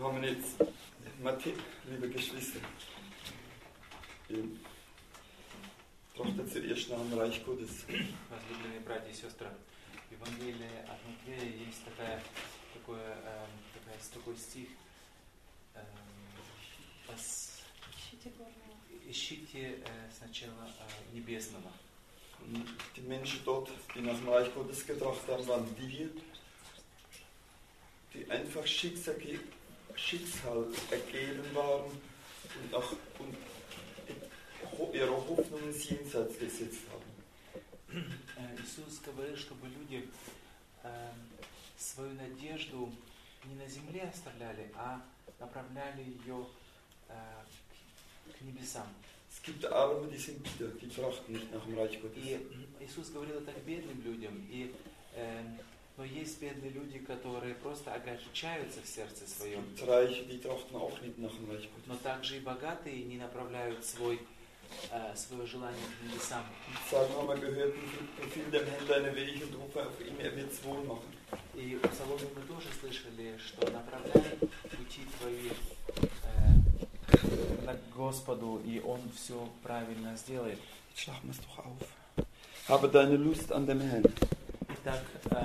kommen jetzt, liebe Geschwister, trachtet zuerst nach dem Reich Gottes. Возлюбленные братья и сестры, в Евангелии от Матвея есть такой стих. Ищите сначала небесного. Die Menschen dort, die nach dem Reich Gottes getracht haben, waren die einfach Schicksal ergeben waren und ihre Hoffnungen jenseits gesetzt haben. Иисус говорил, чтобы люди свою надежду не на земле оставляли, а направляли ее к небесам. Es gibt Arme, die sind bitter, die trachten nicht nach dem Reich Gottes. И Иисус говорил это к бедным людям. Но есть бедные люди, которые просто огорчаются в сердце своем. Es gibt Reiche, die trachten auch nicht nach dem Reich Gottes. Но также и богатые не направляют свое желание к небесам. Sagen haben wir gehört, befiehl dem Herrn deine Wege und rufe auf ihn, er wird es wohl machen. И в Псаломе мы тоже слышали, что направляй пути твои к Господу, и Он все правильно сделает. Jetzt schlagen wir es doch auf. Habe deine Lust an dem Herrn. Итак,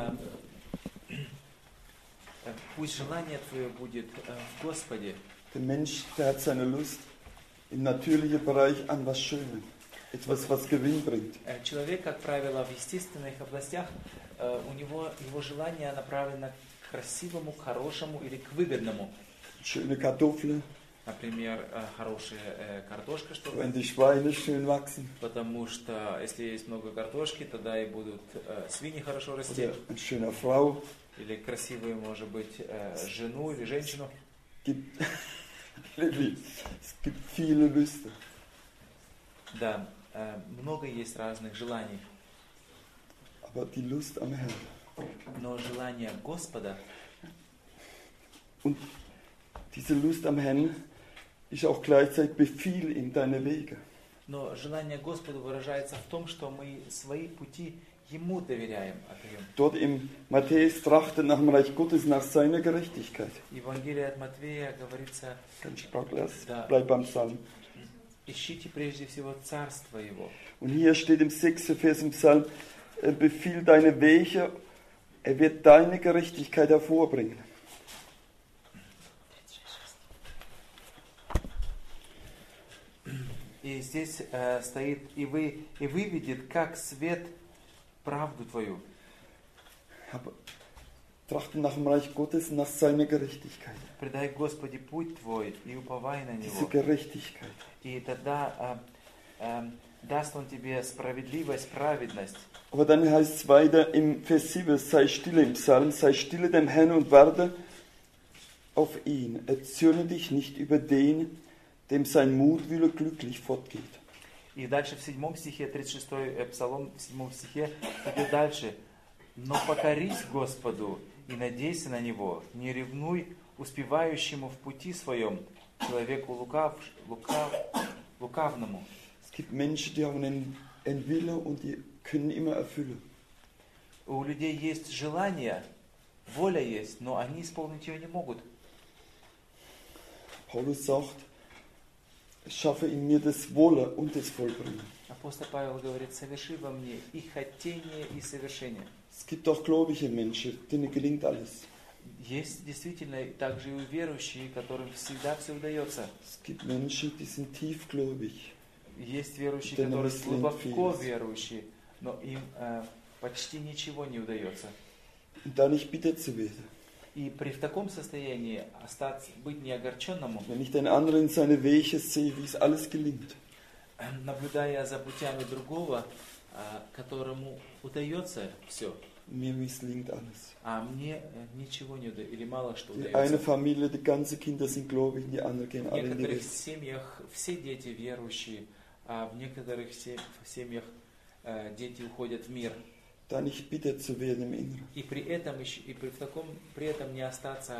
пусть желание твое будет в Господе. Der Mensch, der hat seine Lust im natürlichen Bereich an was Schönem. Etwas, was Gewinn bringt. Человек, как правило, в естественных областях, у него его желание направлено к красивому, к хорошему или к выгодному. Schöne Kartoffeln. Например, хорошая картошка, чтобы... Wenn die Schweine schön wachsen. Потому что если есть много картошки, тогда и будут свиньи хорошо расти. Oder eine schöne Frau. Или красивую, может быть, жену или женщину. Es gibt viele Lüste. Да, много есть разных желаний. Aber die Lust am Herrn. Но желание Господа. Und diese Lust am Herrn ist auch gleichzeitig befiehl ihm deine Wege. Но желание Господу выражается в том, что мы свои пути Ему доверяем, отдаем. Dort im Matthäus trachtet nach dem Reich Gottes, nach seiner Gerechtigkeit. Евангелие от Матвея говорится, Ganz stark, lass, да, bleib beim Psalm. ищите прежде всего Царство Его. Und hier steht im 6. Vers im Psalm, befiehl deine Wege, er wird deine Gerechtigkeit hervorbringen. И здесь стоит, и выведет, как свет, правду твою. Aber trachte nach dem Reich Gottes, nach seiner Gerechtigkeit. Предай Господи путь твой и уповай на Diese Него. Gerechtigkeit. И тогда даст Он тебе справедливость, праведность. Aber dann heißt es weiter im Vers 7, sei stille im Psalm, sei stille dem Herrn und warte auf ihn. Erzürne dich nicht über den, dem sein Mutwille glücklich fortgeht. И дальше в 7 стихе, 36 Псалом, в 7 стихе, идет дальше. Но покорись Господу и надейся на Него, не ревнуй успевающему в пути своем, человеку лукавному. Es gibt Menschen, die haben einen Wille und die können immer erfüllen. У людей есть желание, воля есть, но они исполнить ее не могут. Paulus sagt, schaffe in mir das Wolle und das Vollbringen. Апостол Павел говорит, соверши во мне и хотение, и совершение. Es gibt auch gläubige Menschen, denen gelingt alles. Есть действительно также и верующие, которым всегда все удается. Es gibt Menschen, die sind tiefgläubig. Есть верующие, которые глубоко верующие, но им почти ничего не удается. Und da nicht bitter zu werden. И в таком состоянии быть неогорченному, Wenn ich den anderen seine Wege sehe, wie es alles gelingt. наблюдая за путями другого, которому удается все, Mir misslingt alles. а мне ничего не удается, или мало что Die eine удается. Familie, die ganzen Kinder sind gläubig, die anderen gehen В alle in die некоторых Welt. семьях все дети верующие, а в некоторых семьях дети уходят в мир. Da nicht bitter zu werden im Inneren. И при этом не остаться,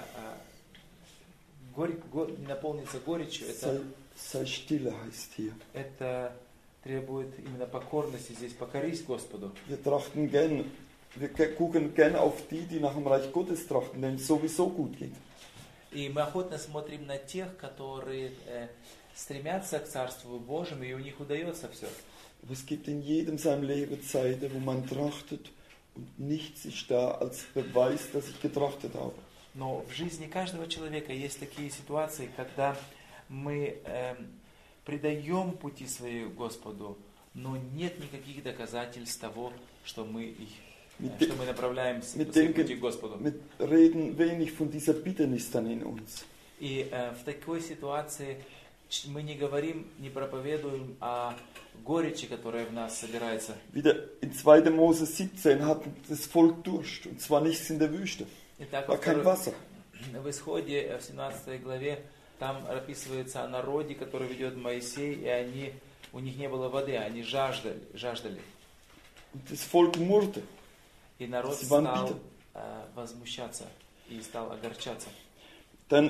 не наполниться горечью, Sei stille heißt hier. это требует именно покорности здесь, покорись Господу. Wir gucken gern auf die nach dem Reich Gottes trachten, denen es sowieso gut geht. И мы охотно смотрим на тех, которые стремятся к Царству Божьему, и у них удается все. Aber es gibt in jedem seinem Leben Zeiten, wo man trachtet und nichts ist da als Beweis, dass ich getrachtet habe. Но в жизни каждого человека есть такие ситуации, когда мы предаем пути свои Господу, но нет никаких доказательств того, что мы направляемся по своему пути к Господу. Wir reden wenig von dieser Bitternis dann in uns. И в такой ситуации мы не говорим, не проповедуем о горечи, которая в нас собирается. Wieder in 2. Mose 17 hat das Volk Durst, und zwar nichts in der Wüste. Итак, War kein Wasser. в Исходе, в 17 главе, там описывается о народе, который ведет Моисей, и у них не было воды, они жаждали. Und das Volk murrte. И народ Sie waren стал bitter. возмущаться и стал огорчаться. Dann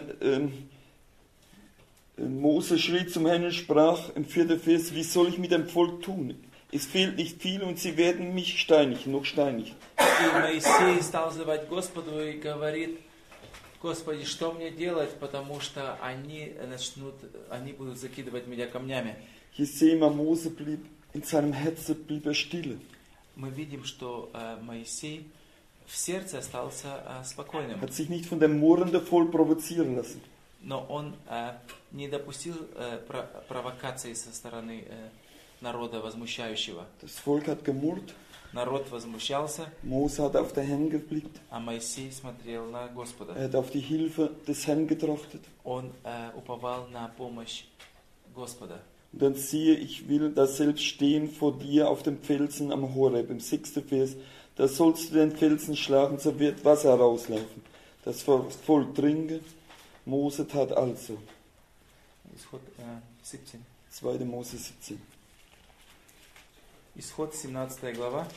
Mose schrie zum Herrn und sprach im 4. Vers, wie soll ich mit dem Volk tun? Es fehlt nicht viel und sie werden mich steinigen, noch steinigen. И Моисей стал взывать Господу и говорит: Господи, что мне делать, потому что они будут закидывать меня камнями. Hier sehen wir, Mose blieb in seinem Herzen blieb stille. Мы видим, что Моисей в сердце остался спокойным. Hat sich nicht von dem murrenden Volk provozieren lassen. Но он не допустил провокации со стороны народа возмущающего. Das Volk hat gemurrt. Народ возмущался, Mose hat auf den Herrn geblickt. а Моисей смотрел на Господа. Er hat auf die Hilfe des Herrn getrachtet. Он уповал на помощь Господа. Und dann siehe, ich will da selbst stehen vor dir auf dem Felsen am Horeb, im 6. Vers. Da sollst du den Felsen schlagen, so wird Wasser herauslaufen. Das Volk trinke. Mose tat also. Исход 17. 2. Mose 17. Исход 17 глава.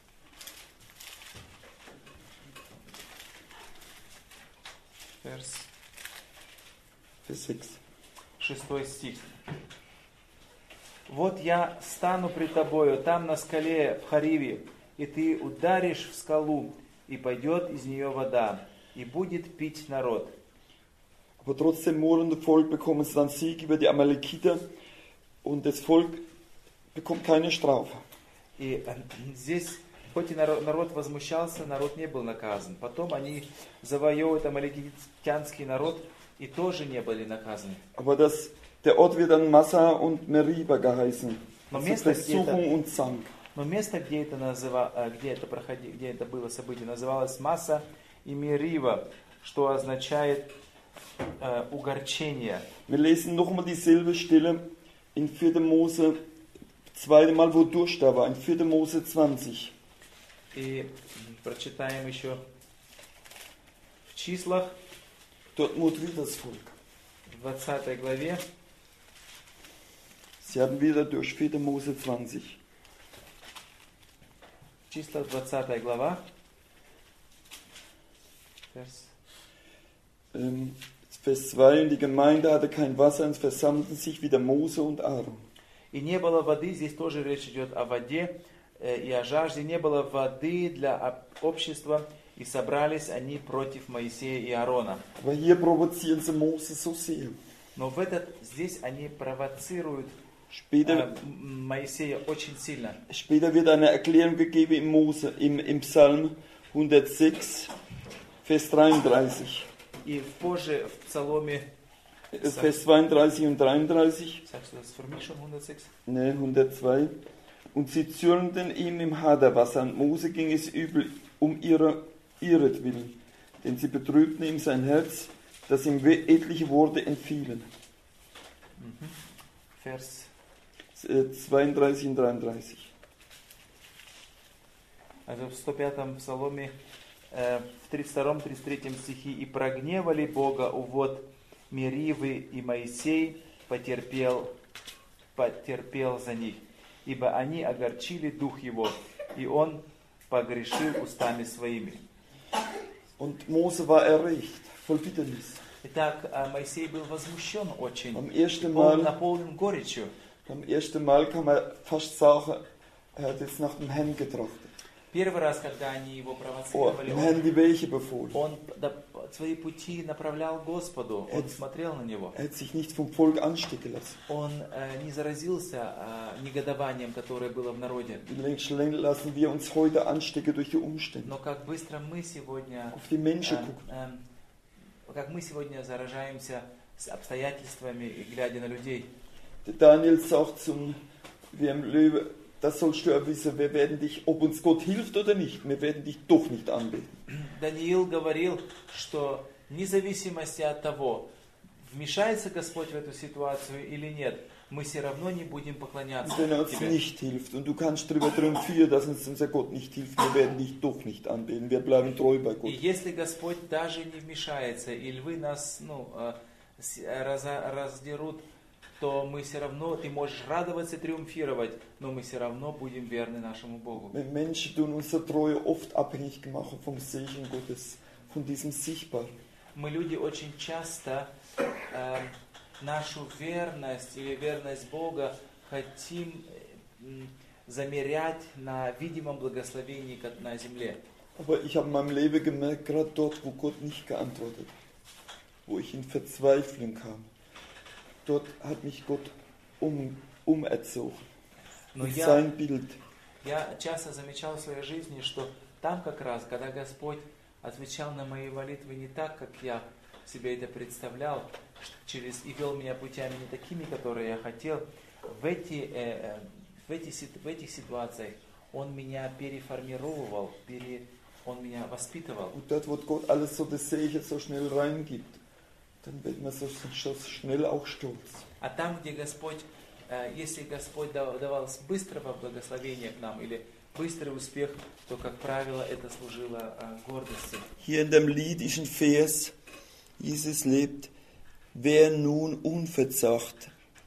Vers 6. 6 стих. «Вот я стану пред тобою там на скале в Хариве, и ты ударишь в скалу, и пойдет из нее вода, и будет пить народ». Aber trotzdem murrende Volk bekommen es dann Sieg über die Amalekiter und das Volk bekommt keine Strafe. И здесь, хоть и народ возмущался, народ не был наказан. Потом они завоевывают амаликитянский народ и тоже не были наказаны. Aber der Ort wird dann Massa und Meriba geheißen. Но Also место, Versuchung und Zank. где это было событие, называлось Масса и Мерива, что означает угорчение. Wir lesen nochmal dieselbe Stelle in 4. Mose, zweite Mal, wo Durst da war, in 4. Mose 20. И прочитаем еще в числах, Dort murrt wieder das Volk. в 20 главе, Sie hatten wieder durch 4. Mose 20. числа 20 глава, Vers 2, und die Gemeinde hatte kein Wasser, und es versammelten sich wieder Mose und Aaron. И не было воды, здесь тоже речь идет о воде и о жажде, не было воды для общества, и собрались они против Моисея и Аарона. Aber hier provozieren sie Mose so sehr. Но здесь они провоцируют Später Моисея очень сильно. wird eine Erklärung gegeben im Psalm 106, Vers 33. И позже в Псаломе Vers 32 und 33. Sagst du das für mich schon 106? Ne, 102. Und sie zürnten ihm im Haderwasser, und Mose ging es übel ihretwillen, denn sie betrübten ihm sein Herz, dass ihm etliche Worte entfielen. Vers 32 und 33. Also в 105-м Псаломе, в 32-33 стихе: «И прогневали Бога увод Меривы, и Моисей потерпел за них, ибо они огорчили дух его, и он погрешил устами своими». Und Mose war erregt, voll Bitternis. Итак, Моисей был возмущен очень, Beim ersten он Mal, наполнен горечью. kann man fast sagen, er hat jetzt nach dem Herrn getrachtet. Первый раз, когда они его Oh, провоцировали, dem Herrn die Wege befohlen. он свои пути направлял Господу, он смотрел на него. Er hat sich nicht vom Volk anstecken lassen. Он не заразился негодованием, которое было в народе. Wie längst lassen wir uns heute anstecken durch die Umstände. Но как быстро мы сегодня, Auf die Menschen gucken. как мы сегодня заражаемся с обстоятельствами и глядя на людей. Der Daniel sagt zum Löwe, das sollst du ja wissen, wir werden dich, ob uns Gott hilft oder nicht, wir werden dich doch nicht anbeten. Даниил говорил, что вне зависимости от того, вмешается Господь в эту ситуацию или нет, мы все равно не будем поклоняться Wenn er uns Тебе. nicht hilft und du kannst darüber triumphieren, dass uns unser Gott nicht hilft, wir werden dich doch nicht anbeten, wir bleiben treu bei И Gott. если Господь даже не вмешается, и львы нас раздерут, то мы все равно, ты можешь радоваться, триумфировать, но мы все равно будем верны нашему Богу. Wenn Menschen tun unsere Treue oft abhängig machen vom Segen Gottes, von diesem Sichtbaren. Мы люди очень часто нашу верность или верность Бога хотим замерять на видимом благословении на земле. Aber ich habe in meinem Leben gemerkt, gerade dort, wo Gott nicht geantwortet, wo ich in Verzweiflung kam, dort hat mich Gott umerzogen. Но In sein Bild. я часто замечал в своей жизни, что там как раз, когда Господь отвечал на мои молитвы не так, как я себе это представлял, и вел меня путями не такими, которые я хотел, в этих ситуациях Он меня переформировал, Он меня воспитывал. Und dort, wo Gott alles so das Segen so schnell reingibt, dann wird man so schnell auch stolz. А там, где Господь, если Господь давал быстрого благословения к нам или быстрый успех, то, как правило, это служило гордости. Hier in dem Lied ist ein Vers, Jesus lebt, wer nun unverzagt,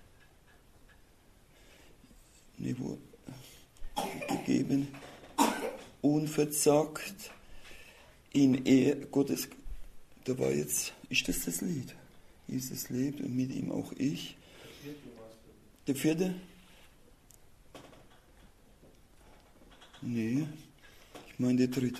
gegeben, unverzagt, in Gottes, da war jetzt, ist das Lied? Jesus lebt und mit ihm auch ich. Der vierte? Nee, ich meine der dritte.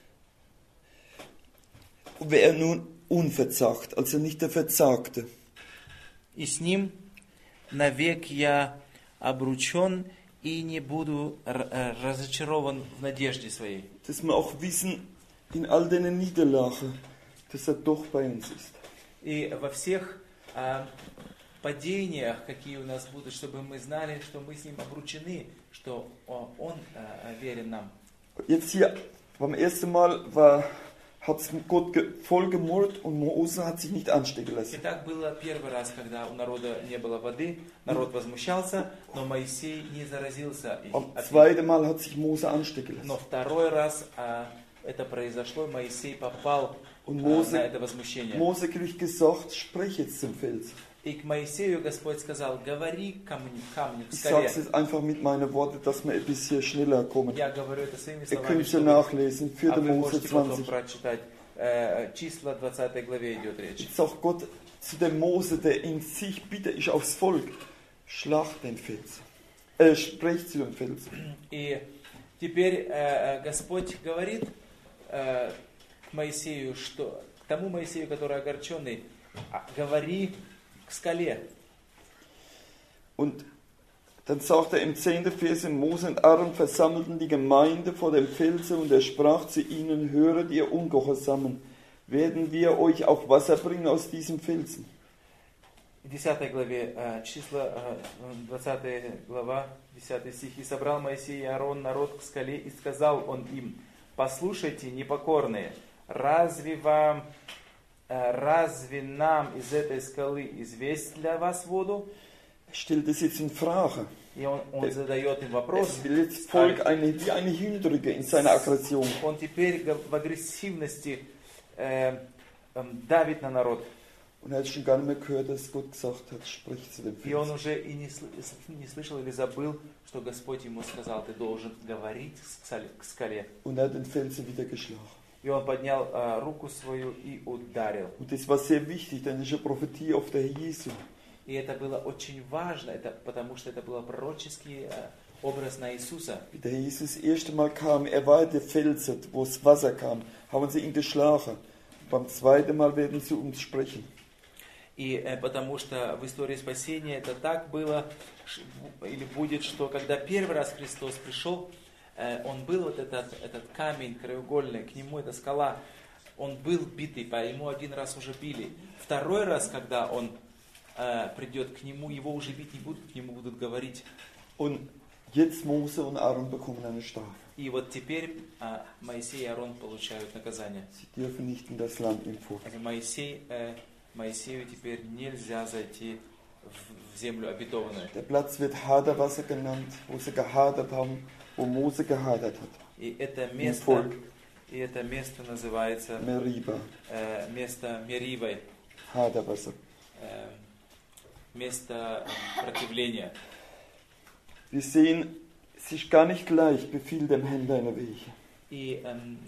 Wer nun unverzagt, also nicht der Verzagte. И с ним навек я обручен и не буду разочарован в надежде своей. Dass wir auch wissen, in all den Niederlagen, dass er doch bei uns ist. И во всех падениях, какие у нас будут, чтобы мы знали, что мы с ним обручены, что Он верен нам. Jetzt hier, beim ersten Mal hat es Gott voll gemurrt und Mose hat sich nicht anstecken lassen. Итак, было первый раз, когда у народа не было воды, народ возмущался, но Моисей не заразился. Am zweiten Mal hat sich Mose anstecken lassen. Но второй раз это произошло, Моисей попал Und на это возмущение. Mose kriegt gesagt, sprich jetzt zum Fels. И к Моисею Господь сказал, говори камню, к Ich скале. sage es jetzt einfach mit meinen Worten, dass wir ein bisschen schneller kommen. Я говорю это своими Ihr словами, könnt es ja чтобы nachlesen, 4. вы Mose можете потом 20. прочитать. Числа 20 главе идет речь. Jetzt sagt Gott zu dem Mose, der in sich bitter ist aufs Volk, schlag den Fels. Sprecht zu dem Fels. И теперь Господь говорит к Моисею, что к тому Моисею, который огорченный, говори к скале. Und dann sagt er im 10. Vers, Mose und Aaron versammelten die Gemeinde vor dem Felsen und er sprach zu ihnen, höret ihr Ungehorsamen, werden wir euch auch Wasser bringen aus diesem Felsen. В 10 главе, числа 20 глава, 10 стих. «И собрал Моисей и Аарон народ к скале, и сказал он им, послушайте, непокорные, разве нам из этой скалы известь для вас воду?» Er stellt das jetzt in Frage. И он задает им вопрос. Er will jetzt Volk wie eine hindrücke in seiner Aggression. Он теперь в агрессивности давит на народ. Und er hat schon gar nicht mehr gehört, dass Gott gesagt hat, sprich zu dem И он Felsen. уже и не слышал или забыл, что Господь ему сказал, ты должен говорить к скале. Und er hat den Felsen wieder geschlagen. И он поднял руку свою и ударил. Und das war sehr wichtig, denn das ist eine Prophetie auf der Jesu. И это было очень важно, потому что это было пророческие образ на Иисуса. Wie der Jesus das erste Mal kam, er war der Felsen, wo das Wasser kam, haben sie ihn geschlagen. Beim zweiten Mal werden sie uns sprechen. И потому что в истории спасения это так было, или будет, что когда первый раз Христос пришел, он был вот этот камень краеугольный, к нему эта скала, он был битый, по ему один раз уже били. Второй раз, когда он придет к нему, его уже бить не будут, к нему будут говорить. Und jetzt Mose und Aaron bekommen eine Strafe. И вот теперь Моисей и Аарон получают наказание. Sie dürfen nicht in das Land im Vor. Моисею теперь нельзя зайти в землю обетованную. Der Platz wird Haderwasser genannt, wo sie gehadert haben, wo Mose gehadert hat. И это место называется Meriba, место Меривой, Haderwasser. место противления. Wir sehen, es ist gar nicht leicht, befiehl dem Herrn deine Wege. И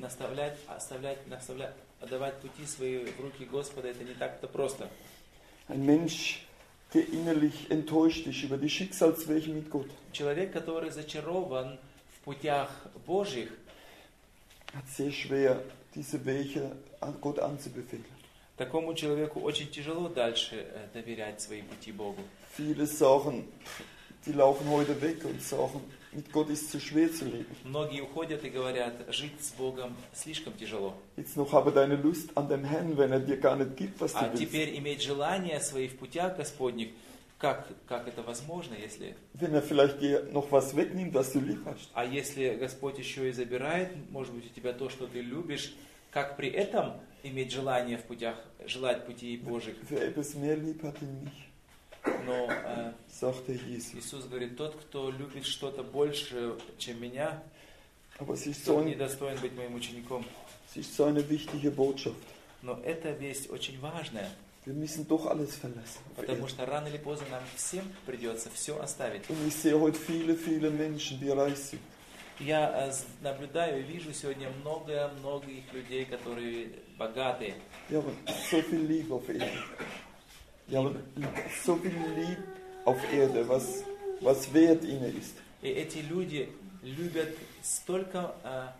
отдавать пути свои в руки Господа, это не так-то просто. Ein Mensch, der innerlich enttäuscht ist über die Schicksalswege mit Gott, Человек, который зачарован в путях Божьих, hat sehr schwer, diese Wege an Gott anzubefehlen. такому человеку очень тяжело дальше доверять свои пути Богу. Viele sagen, die laufen heute weg und sagen, mit Gott ist es zu schwer zu leben. Многие уходят и говорят, жить с Богом слишком тяжело. Jetzt noch habe deine Lust an dem Herrn, wenn er dir gar nicht gibt, was du А willst. теперь иметь желание свои в путях Господних, как это возможно, если... Wenn er vielleicht dir noch was wegnimmt, was du lieb hast. А если Господь еще и забирает, может быть, у тебя то, что ты любишь, как при этом иметь желание в путях, желать путей Божьих? Wer etwas mehr lieb hat in mich, Но sagt der Jesus. Иисус говорит, тот, кто любит что-то больше, чем меня, Aber es ist so тот недостоин быть моим учеником. eine wichtige Botschaft. Но эта весть очень важная, Wir müssen doch alles verlassen. потому что рано или поздно нам всем придется все оставить. Und ich sehe heute viele Menschen, die reich sind. Я наблюдаю и вижу сегодня много их людей, которые богатые. Die haben so viel Liebe auf Erde. Die haben so viel Liebe auf Erde, was wert ihnen ist. И эти люди любят столько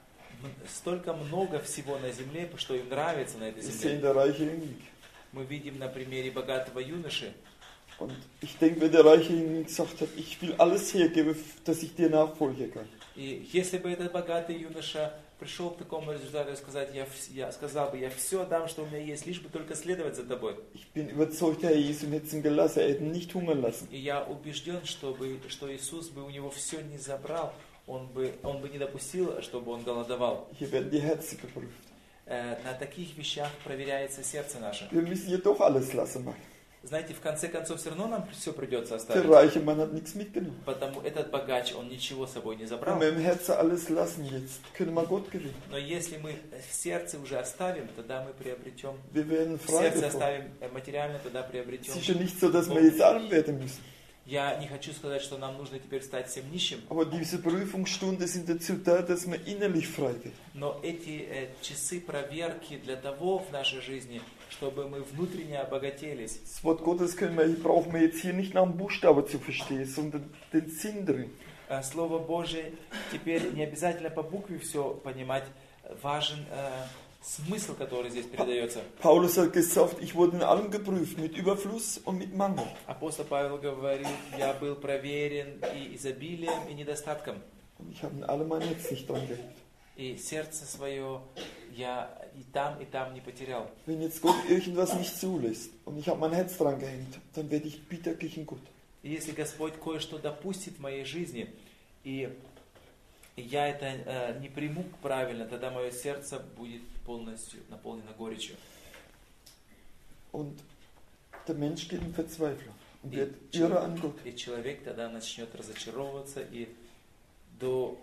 много всего на земле, что им нравится на этой Wir земле. sehen der reiche Jüngling. Мы видим на примере богатого юноши. Und ich denke, wenn der reiche Jüngling gesagt hat, ich will alles hergeben, dass ich dir nachfolgen kann. И если бы этот bogатый юноша пришел к такому результату и сказать, я сказал бы, я все дам, что у меня есть, лишь бы только следовать за тобой. Ich bin überzeugt, Herr Jesus hätte ihn gelassen, er hätte ihn nicht hungern lassen. И я убежден, что Иисус бы у него все не забрал, он бы не допустил, чтобы он голодовал. Hier werden die Herzen geprüft. На таких вещах проверяется сердце наше. Wir müssen hier doch alles lassen, Mann. Знаете, в конце концов, все равно нам все придется Der оставить. reiche Mann hat nichts mitgenommen. Потому этот богач, он ничего с собой не забрал. Wenn wir im Herzen alles lassen jetzt, können wir Gott gewinnen. Но если мы в сердце уже оставим, тогда мы приобретем. Wir werden В frei сердце davon. оставим материально, тогда приобретем. Es ist ja nicht so, dass wir jetzt arm werden müssen. Я не хочу сказать, что нам нужно теперь стать всем нищим. Aber diese Prüfungsstunde sind dazu da, dass wir innerlich frei werden. Но эти часы проверки для того в нашей жизни, чтобы мы внутренне обогатились. Das Wort Gottes brauchen wir jetzt hier nicht nach dem Buchstaben zu verstehen, sondern den Sinn drin. Слово Божие теперь не обязательно по букве все понимать. Важен смысл, который здесь передается. Paulus hat gesagt, ich wurde in allem geprüft, mit Überfluss und mit Mangel. Апостол Павел говорит, я был проверен и изобилием, и недостатком. Und ich habe in allem mein Herz nicht dran gehängt. И сердце свое я и там не потерял. Wenn jetzt Gott irgendwas nicht zulässt und ich habe mein Herz dran gehängt, dann werde ich bitter gegen Gott. И если Господь кое-что допустит в моей жизни, и я это не приму правильно, тогда мое сердце будет полностью наполнено горечью. Und der Mensch geht in Verzweiflung und wird irre an Gott. И человек тогда начнет разочаровываться и до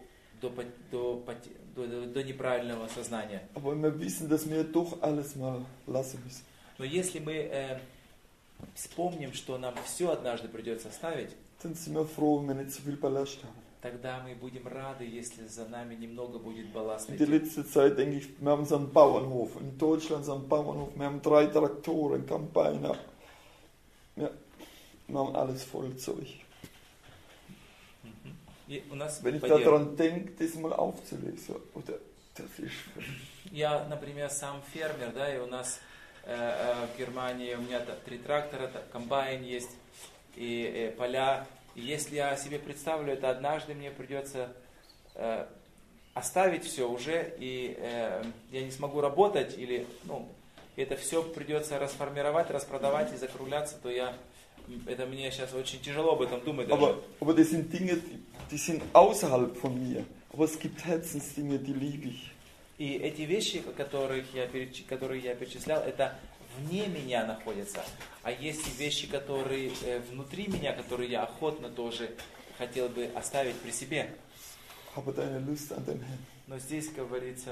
неправильного сознания. Aber wenn wir wissen, dass wir doch alles mal lassen müssen. Но если мы вспомним, что нам все однажды придется оставить, Dann sind wir froh, wenn wir nicht so viel Ballast haben. тогда мы будем рады, если за нами немного будет балласта. In der letzten Zeit denke ich, wir haben so einen Bauernhof. In Deutschland so einen Bauernhof. Wir haben 3 Traktoren, Combiner. Ja, wir haben alles voll Zeug. И у нас Wenn ich поддержка. daran denke, das mal aufzulesen, oder das ist... Я, например, сам фермер, да, и у нас в Германии у меня 3 трактора, комбайн есть, и поля. И если я себе представлю, это однажды мне придется оставить все уже, и я не смогу работать, или это все придется расформировать, распродавать и закругляться, то это мне сейчас очень тяжело об этом думать даже. Aber das sind Dinge, die sind außerhalb von mir. Aber es gibt Herzensdinge, die liebe ich. И эти вещи, которые я перечислял, это вне меня находятся. А есть и вещи, которые внутри меня, которые я охотно тоже хотел бы оставить при себе. Aber deine Lust an dem Herrn. Но здесь говорится,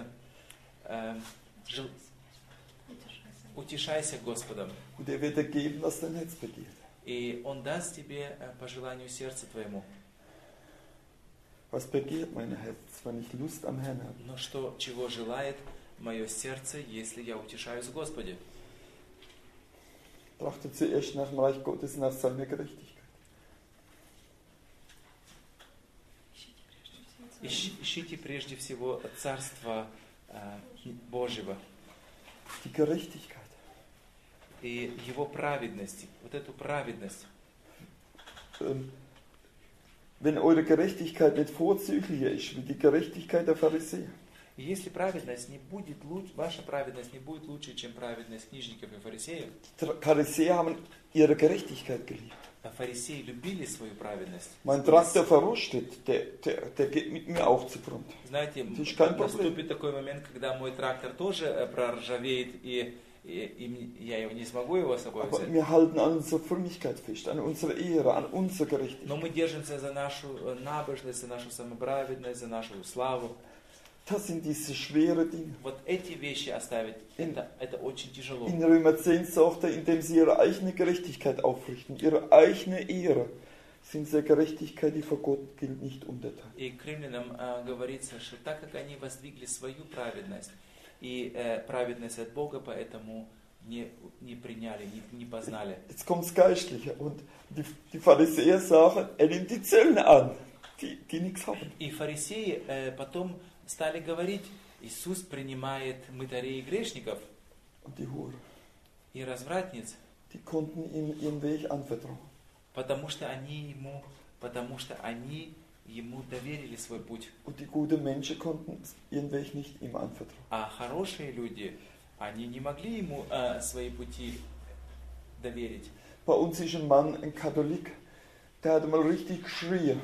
утешайся Господом. Und er wird dir geben, was dein Herz begehrt. И Он даст тебе по желанию сердца твоему. Was begehrt mein Herz, wenn ich Lust am Herrn habe? Но чего желает мое сердце, если я утешаюсь в Господе? Trachte zuerst nach dem Reich Gottes, nach seiner Gerechtigkeit. Ищите прежде всего Царства Божьего. Die Gerechtigkeit. И Его праведность, вот эту праведность. Wenn eure Gerechtigkeit nicht vorzüglicher ist wie die Gerechtigkeit der Pharisäer. Если праведность не будет лучше, ваша праведность не будет лучше, чем праведность книжников и фарисеев. Pharisäer haben ihre Gerechtigkeit geliebt. Фарисеи любили свою праведность. Mein Traktor verrostet, der geht mit mir auch zu Grund. Знаете, наступит такой момент, когда мой трактор тоже проржавеет, и я не смогу его с собой взять. Wir halten an unserer Frömmigkeit fest, an unserer Ehre, an unserer Gerechtigkeit. Но мы держимся за нашу набожность, за нашу самоправедность, за нашу славу. Das sind diese schweren Dinge. Вот эти вещи оставить, это очень тяжело. In Römer 10 sagt er, indem sie ihre eigene Gerechtigkeit aufrichten, ihre eigene Ehre, sind sie Gerechtigkeit, die vor Gott gilt, nicht untertan. И к римлянам говорится, что так как они воздвигли свою праведность, и праведность от Бога, поэтому не приняли, не познали. Jetzt kommt's Geistliche und die Pharisäer sagen, er nimmt die Zöllner an, die nichts haben. И фарисеи потом стали говорить, Иисус принимает мытарей и грешников, Und die Hure, и развратниц, die konnten ihm ihren Weg anvertrauen. потому что они ему доверили свой путь. Und die guten Menschen konnten ihren Weg nicht ihm anvertrauen. А хорошие люди, они не могли ему свои пути доверить. Bei uns ist ein Mann, ein Katholik, der hat mal richtig geschrien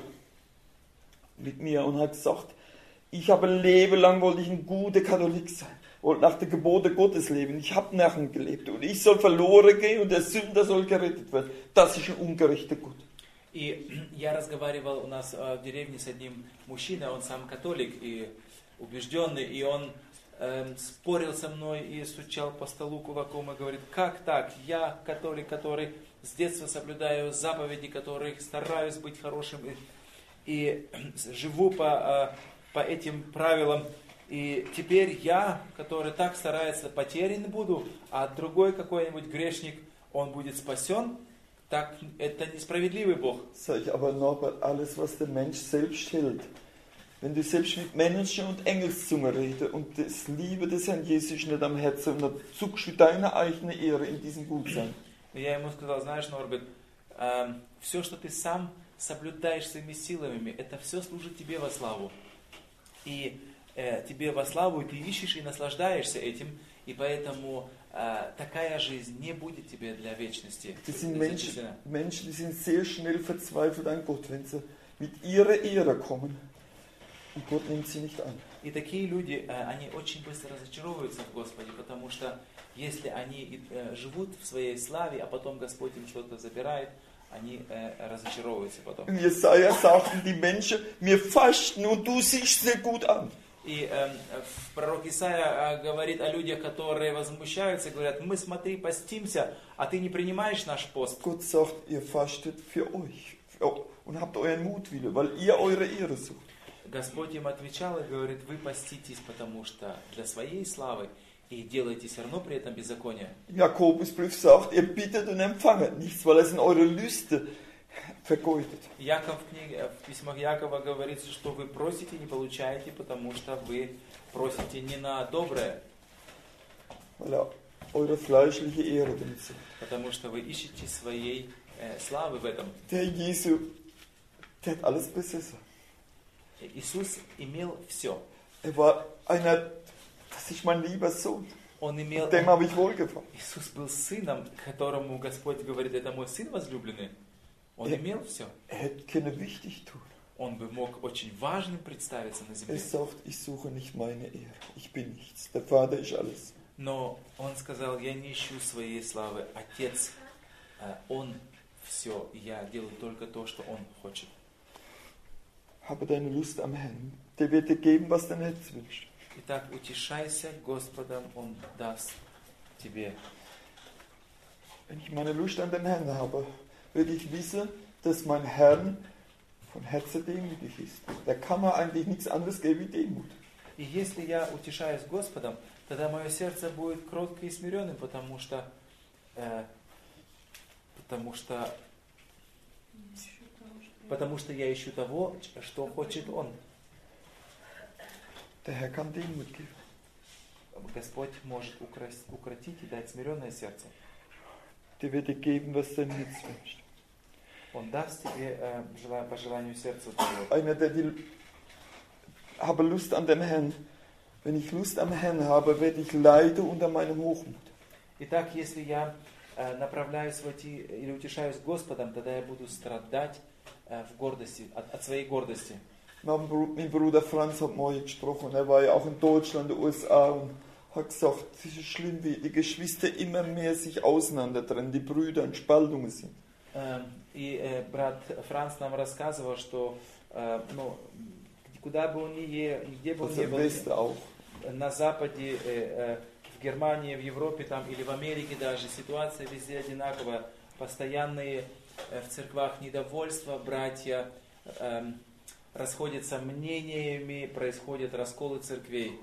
mit mir und hat gesagt, ich habe ein Leben lang wollte ich ein guter Katholik sein, wollte nach den Geboten Gottes leben, ich habe nach ihm gelebt und ich soll verloren gehen und der Sünder soll gerettet werden. Das ist ein ungerechter Gott. И я разговаривал у нас в деревне с одним мужчиной, он сам католик и убежденный, и он спорил со мной и стучал по столу кулаком и говорит, как так, я католик, который с детства соблюдаю заповеди, который стараюсь быть хорошим и живу по этим правилам, и теперь я, который так старается, потерян буду, а другой какой-нибудь грешник, он будет спасен. Так, это несправедливый Бог. Sag ich, aber Norbert, alles was der Mensch selbst hält, wenn du selbst mit Menschen und Engelszunge redest und das Liebe des Herrn Jesus nicht am Herzen und dann zuckst du deine eigene Ehre in diesem Gutsein. Я ему сказал, знаешь, Норберт, все, что ты сам соблюдаешь своими силами, это все служит тебе во славу. И тебе во славу, и ты ищешь и наслаждаешься этим, и поэтому такая жизнь не будет тебе для вечности. Das sind Menschen, die sind sehr schnell verzweifelt an Gott, wenn sie mit ihrer Ehre kommen und Gott nimmt sie nicht an. И такие люди, они очень быстро разочаровываются в Господе, потому что если они живут в своей славе, а потом Господь им что-то забирает, они разочаровываются потом. In Jesaja sagten die Menschen, wir fasten und du siehst sehr gut an. И пророк Исаия говорит о людях, которые возмущаются, говорят, мы, смотри, постимся, а ты не принимаешь наш пост. Gott sagt, ihr fastet für euch und habt euren Mutwille, weil ihr eure Ehre sucht. Господь им отвечал и говорит, вы поститесь, потому что для своей славы и делаете все равно при этом беззаконие. Jakobusbrief sagt, ihr bittet und empfanget nichts, weil es in eure Lüste vergeudet. Яков в письмах Якова говорится, что вы просите, не получаете, потому что вы просите не на доброе, Weil er eure fleischliche Ehre damit sucht. потому что вы ищете своей славы в этом. Der Jesu, der hat alles besessen. Иисус имел все. Er war einer, das ist mein lieber Sohn. Он имел... Dem habe ich wohlgefallen. Иисус был сыном, которому Господь говорит, это мой сын возлюбленный. Он имел все. Er hätte können wichtig tun. Он бы мог очень важным представиться на земле. Er sagt, ich suche nicht meine Ehre. Ich bin nichts. Der Vater ist alles. Но он сказал, я не ищу своей славы. Отец, он все. Я делаю только то, что он хочет. Habe deine Lust am Herrn. Der wird dir geben, was dein Herz wünscht. Итак, утешайся Господом, Он даст тебе. Wenn ich meine Lust an den Herrn habe, werde ich wissen, dass mein Herr von Herzen demütig ist. Da kann man eigentlich nichts anderes geben wie Demut. И если я утешаюсь Господом, тогда мое сердце будет кротким и смиренным, потому что я ищу того, что хочет Он. Der Herr kann Demut geben. Господь может укротить и дать смиренное сердце. Der wird dir geben, was dein Herz wünscht. Он даст тебе по желанию сердца твоего. Einer, der habe Lust an dem Herrn. Wenn ich Lust am Herrn habe, werde ich leiden unter meinem Hochmut. Итак, если я направляюсь или утешаюсь Господом, тогда я буду страдать в гордости, от своей гордости. Mein Bruder Franz hat morgen gesprochen. Er war ja auch in Deutschland, in den USA und hat gesagt, es ist schlimm, wie die Geschwister immer mehr sich auseinanderdrehen, die Brüder in Spaltungen sind. И брат Франц нам рассказывал, что куда бы он где бы он ни был, на Западе, в Германии, в Европе там, или в Америке даже, ситуация везде одинаковая. Постоянные в церквах недовольства, братья расходятся мнениями, происходят расколы церквей.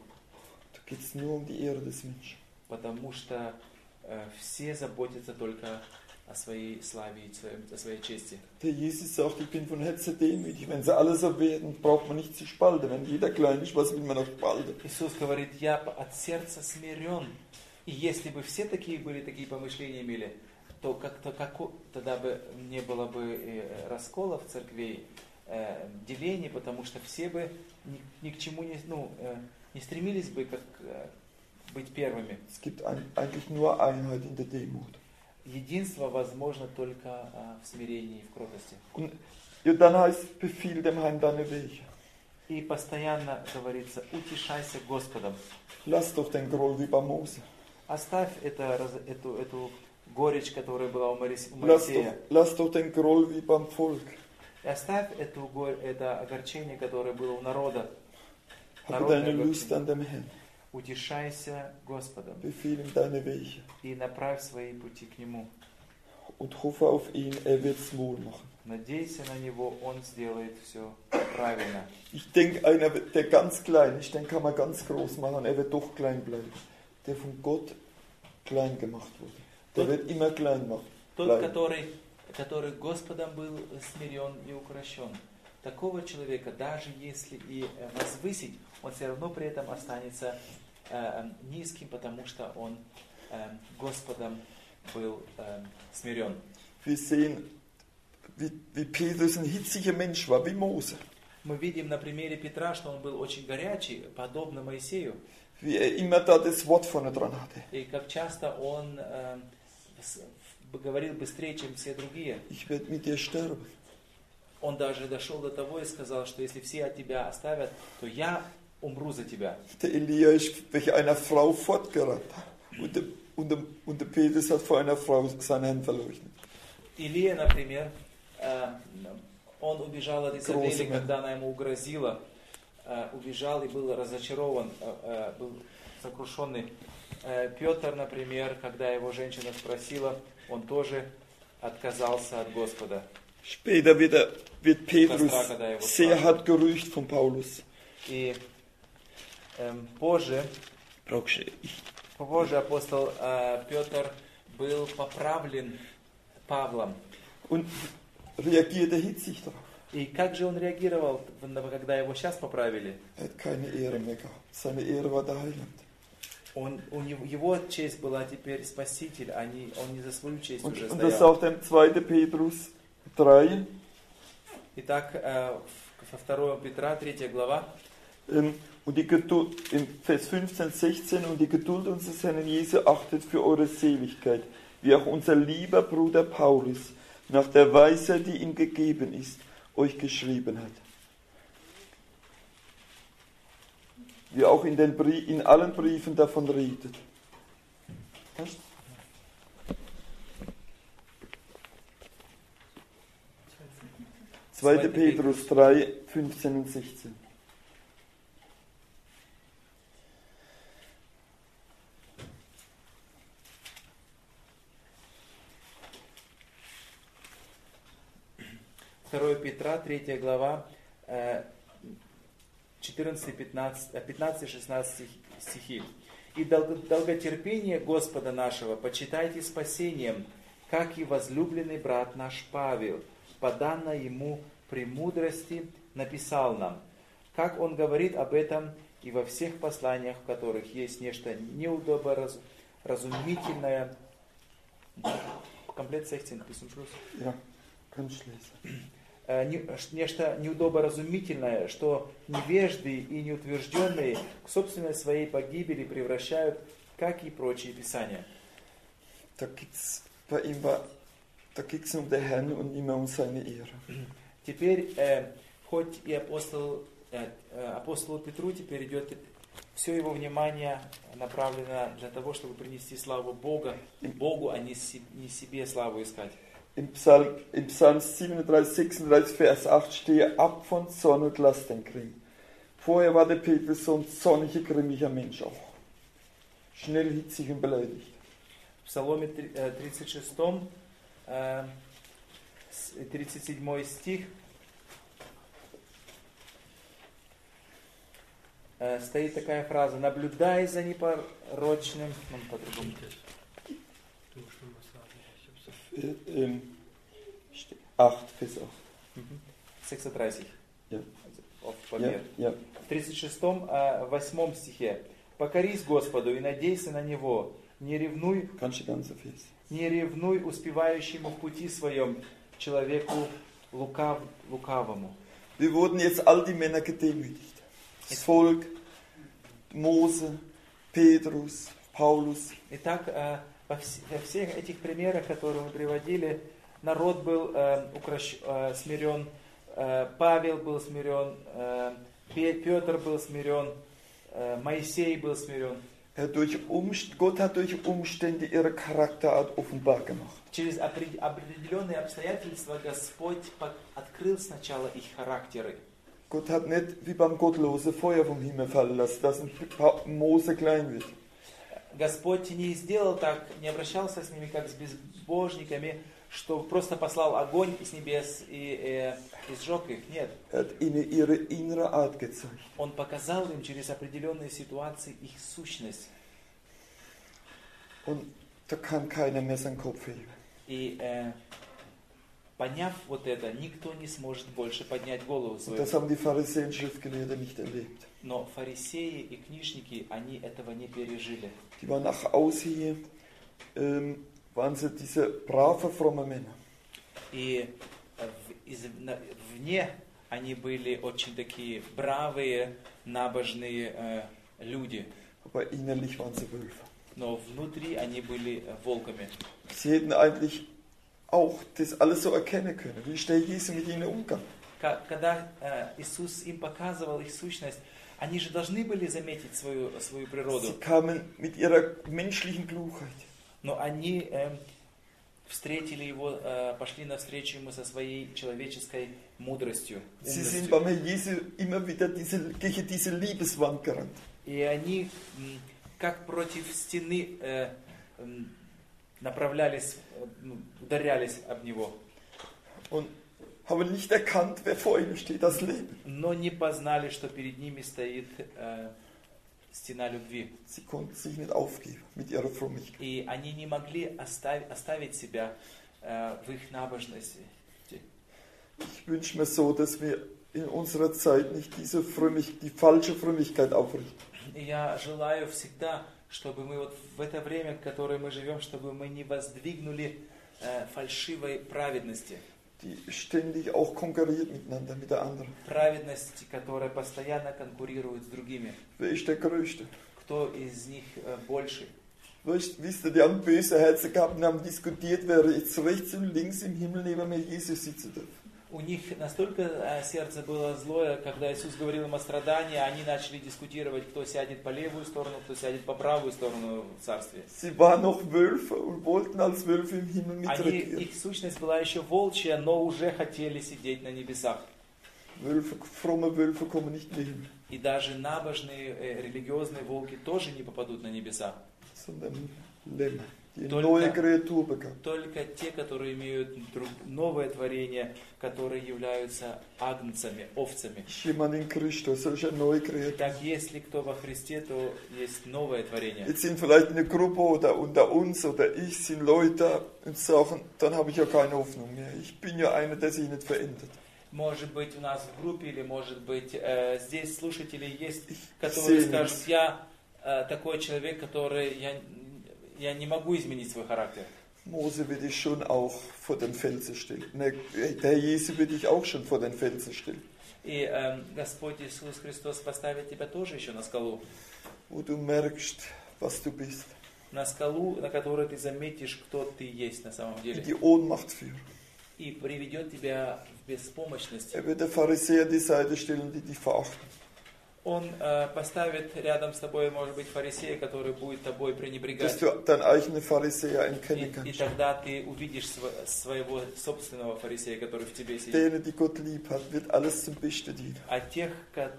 Потому что все заботятся только о своей славе и о своей чести. Der Jesus sagt, ich bin von Herzen demütig. Wenn sie alle so werden, braucht man nicht zu spalten. Wenn jeder klein ist, was will man noch spalten? Иисус говорит, я от сердца смирен. И если бы все такие помышления имели, то тогда бы не было бы расколов в церкви, делений, потому что все бы ни к чему не стремились бы быть первыми. Es gibt eigentlich nur Einheit in der Demut. Единство возможно только в смирении и в кротости. Und dann heißt, befiehl dem Herrn deine Wege. И постоянно говорится, утешайся Господом. Lass doch den Groll wie bei Mose. Оставь эту горечь, которая была у Моисея. Lass doch den Groll wie beim Volk. И оставь это огорчение, которое было у народа. Habe deine Lust an dem Herrn. Утешайся Господом. Befiehl ihm deine Wege. И направь свои пути к Нему. Und hoffe auf ihn, wird's wohl machen. Надейся на Него, Он сделает все правильно. Ich denke, einer, der ganz klein ist, den kann man ganz groß machen, er wird doch klein bleiben. Der von Gott klein gemacht wurde. Der wird immer klein machen. Тот, который Господом был смирен и укращен. Такого человека, даже если и возвысить, он все равно при этом останется низким, потому что он Господом был смирен. Wir sehen, wie Petrus ein hitziger Mensch war, wie Mose. Мы видим на примере Петра, что он был очень горячий, подобно Моисею. Wie immer da das Wort vorne dran hatte. И как часто он говорил быстрее, чем все другие. Ich werde mit dir sterben. Он даже дошел до того и сказал, что если все от тебя оставят, то я умру за тебя. Der Elia ist durch eine Frau fortgerannt. Und der Petrus hat vor einer Frau sein Herrn verleugnet. Илия, например, он убежал от Изабели, когда она ему угрозила. Убежал и был разочарован, был сокрушенный. Петр, например, когда его женщина спросила, он тоже отказался от Господа. Später wird Petrus sehr hart gerügt von Paulus. И позже апостол Петр был поправлен Павлом. Und reagiert er hitzig darauf. И как же он реагировал, когда его сейчас поправили? Er hat keine Ehre mehr gehabt. Seine Ehre war der Heiland. Его честь была теперь Спаситель, он не за свою честь уже Und das стоял. sagt er im 2. Petrus 3. Итак, во 2 Петра, 3 глава, Und die Geduld, in Vers 15, 16, und die Geduld unseres Herrn Jesu achtet für eure Seligkeit, wie auch unser lieber Bruder Paulus, nach der Weisheit, die ihm gegeben ist, euch geschrieben hat. Wie auch in allen Briefen davon redet. Was? 2. Petrus 3, 15 und 16. Второе Петра, 3 глава, 15-16 стихи. «И долготерпение Господа нашего почитайте спасением, как и возлюбленный брат наш Павел, по данной ему премудрости написал нам, как он говорит об этом и во всех посланиях, в которых есть нечто неудоборазумительное». Комплект 16, bis zum Schluss. Ja, kannst lesen. Нечто неудоборазумительное, что невежды и неутвержденные к собственной своей погибели превращают, как и прочие писания. Da geht's um den Herrn und immer um seine Ehre. Теперь, хоть и апостолу Петру теперь идет, все его внимание направлено для того, чтобы принести славу Богу, а не себе славу искать. Im Psalm 37, 36, Vers 8 stehe ab von Zorn und lass den Grimm. Vorher war der Petrus so ein zorniger, grimmiger Mensch auch. Schnell hitzig und beleidigt. В Псаломе 36, 37 стих стоит такая фраза: «Наблюдай за непорочным». По-другому. 8, Vers 8. 36. Ja. Помер. Ja. В 36, 8 стихе. «Покорись Господу и надейся на Него, не ревнуй успевающему в пути своем, человеку лукавому». Wir wurden jetzt all die Männer gedemütigt. Das Volk, Mose, Petrus, Paulus. Итак, во всех этих примерах, которые мы приводили, народ был смирен, Павел был смирен, Петр был смирен, Моисей был смирен. Gott hat durch Umstände ihre Charakterart offenbar gemacht. Через определенные обстоятельства Господь открыл сначала их характеры. Gott hat nicht wie beim Gottlose Feuer vom Himmel fallen lassen, dass ein Mose klein wird. Господь не сделал так, не обращался с ними как с безбожниками, что просто послал огонь с небес и сжег их. Нет. Он показал им через определенные ситуации их сущность. И поняв вот это, никто не сможет больше поднять голову свою. Но фарисеи и книжники, они этого не пережили. Waren sie diese brave, fromme Männer. И вне они были очень такие бравые, набожные люди. Aber innerlich waren sie Wölfe. Но внутри они были волками. Sie hätten eigentlich auch das alles so erkennen können. Wie schnell Jesus mit ihnen umgang. Когда Иисус им показывал их сущность, они же должны были заметить свою природу. Sie kamen mit ihrer menschlichen Klugheit. Но они встретили его, пошли навстречу ему со своей человеческой мудростью. Sie sind beim Herrn Jesu immer wieder gegen diese Liebeswand gerannt. И они, как против стены, направлялись, ударялись об него. Und haben nicht erkannt, wer vor ihnen steht, das Leben. Но не познали, что перед ними стоит стена любви. Sie konnten sich nicht aufgeben mit ihrer Frömmigkeit. И они не могли оставить себя в их набожности. Ich wünsche mir so, dass wir in unserer Zeit nicht die falsche Frömmigkeit aufrichten. И я желаю всегда, чтобы мы вот в это время, в которое мы живем, чтобы мы не воздвигнули фальшивой праведности. Die ständig auch konkurriert miteinander, mit der anderen. Праведности, которая постоянно конкурирует с другими. Wer ist der Größte? Кто из них больше? Wisst ihr, die haben böse Herzen gehabt und haben diskutiert, wer jetzt rechts und links im Himmel neben mir Jesus sitzen darf. У них настолько сердце было злое, когда Иисус говорил им о страдании, они начали дискутировать, кто сядет по левую сторону, кто сядет по правую сторону в царстве. Sie waren noch Wölfe und wollten als Wölfe im Himmel mitregieren. Их сущность была еще волчья, но уже хотели сидеть на небесах. Fromme Wölfe kommen nicht in den Himmel. И даже набожные, религиозные волки тоже не попадут на небеса. Sondern Lämmer, die eine neue Kreatur bekommen. Только те, которые имеют новое творение, которые являются агнцами, овцами. Jemand in Christus, solch eine neue Kreatur. Так, если кто во Христе, то есть новое творение. Jetzt sind vielleicht eine Gruppe oder unter uns oder ich sind Leute und sagen, dann habe ich ja keine Hoffnung mehr. Ich bin ja einer, der sich nicht verändert. Может быть, у нас в группе или, может быть, здесь слушатели есть, которые скажут, я такой человек, который, я не могу изменить свой характер. Mose wird dich schon auch vor den Felsen stellen. Der Jesu wird dich auch schon vor den Felsen stellen. И Господь Иисус Христос поставит тебя тоже еще на скалу. Wo du merkst, was du bist. На скалу, на которой ты заметишь, кто ты есть на самом деле. Die Ohnmacht führen. И приведет тебя в беспомощность. Wird der Pharisäer die Seite stellen, die dich verachten. Он поставит рядом с тобой, может быть, фарисея, который будет тобой пренебрегать. Dass du deinen eigenen Pharisäer erkennen И kannst. тогда ты увидишь своего собственного фарисея, который в тебе сидит. Denen, die Gott lieb hat, wird alles zum Besten dienen. А тех,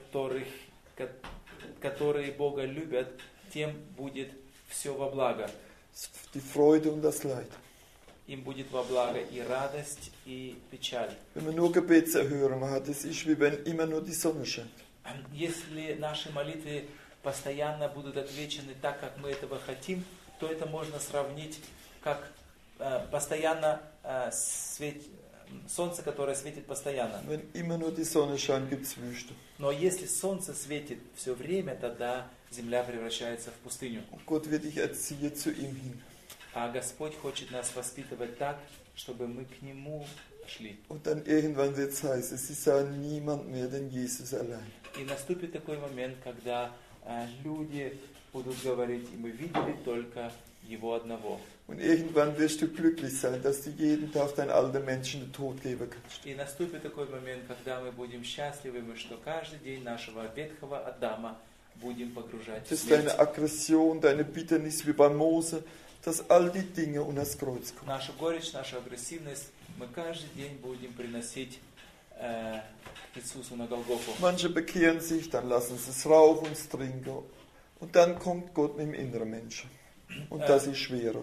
которые Бога любят, тем будет все во благо. Die Freude und das Leid. Им будет во благо и радость, и печаль. Wenn man nur Gebetserhörungen hat, es ist wie wenn immer nur die Sonne scheint. Если наши молитвы постоянно будут отвечены так, как мы этого хотим, то это можно сравнить как постоянно солнце, которое светит постоянно. Wenn immer nur die Sonne scheint, gibt's Wüste. Но если солнце светит все время, тогда земля превращается в пустыню. Und Gott wird dich erziehen zu ihm hin. А Господь хочет нас воспитывать так, чтобы мы к Нему шли. Und dann irgendwann wird es heißen, sie sahen niemand mehr, denn Jesus allein. И наступит такой момент, когда люди будут говорить, и мы видели только Его одного. Und irgendwann wirst du glücklich sein, dass du jeden Tag deinen alten Menschen den Tod geben kannst. И наступит такой момент, когда мы будем счастливы, что каждый день нашего ветхого Адама будем погружать в Dass смерть. deine Aggression, deine Bitternis wie bei Mose, dass all die Dinge unter das Kreuz kommen. Нашу горечь, нашу агрессивность мы каждый день будем приносить к Иисусу на Голгофу. Manche bekehren sich, dann lassen sie es rauchen und es trinken. Und dann kommt Gott mit dem inneren Menschen. Und das ist schwerer.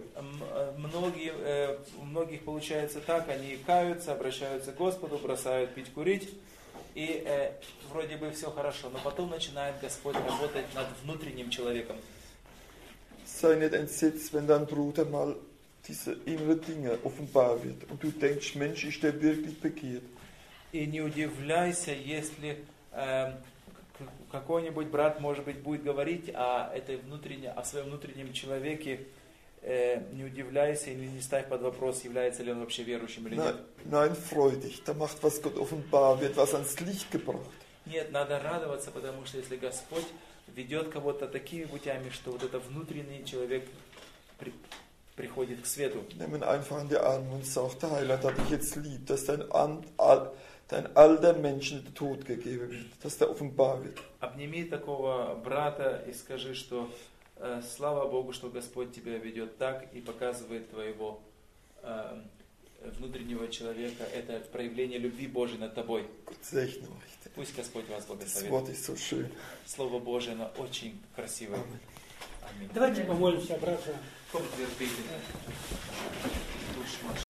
У многих получается так, они каются, обращаются к Господу, бросают пить, курить, и вроде бы все хорошо, но потом начинает Господь работать над внутренним человеком. Sei nicht entsetzt, wenn dein Bruder mal diese inneren Dinge offenbar wird und du denkst, Mensch, ist der wirklich bekehrt? И не удивляйся, если какой-нибудь брат, может быть, будет говорить о своем внутреннем человеке, не удивляйся или не ставь под вопрос, является ли он вообще верующим или нет. Nein, freu dich, da macht was Gott offenbar, wird was ans Licht gebracht. Нет, надо радоваться, потому что если Господь ведет кого-то такими путями, что вот это внутренний человек приходит к свету. Nimm ihn einfach in die Arme und sag, der Heiland hat dich jetzt lieb, dass dein alter Mensch in den Tod gegeben wird, dass der offenbar wird. Обними такого брата и скажи, что слава Богу, что Господь тебя ведет так и показывает твоего внутреннего человека. Это проявление любви Божьей над тобой. Gott segne euch. Пусть Господь вас Das благословит. Wort ist so schön. Слово Божие, оно очень красивое. Аминь. Давайте помолимся, братья. Kommt, wir beten.